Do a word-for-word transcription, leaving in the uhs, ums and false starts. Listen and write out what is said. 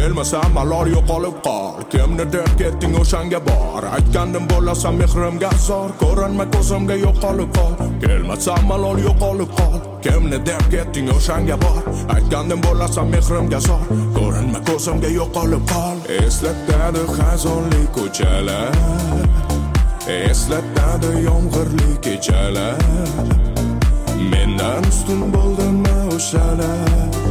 kelmasam malol yo'qolib qol. Kimni deb ketding o'shanga bor. Aytgandim bo'lasan mehrimga zor. Ko'rinma ko'zimga yo'qolib qol. Kelmasam malol yo'qolib qol. Kimni deb ketding o'shanga bor. Aytgandim bo'lasan mehrimga zor. Ko'rinma ko'zimga yo'qolib qol. Eslatadi xazonli ko'chalar, eslatadi yomg'irli kechalar. Mendan ustun bo'ldimi o'shalar?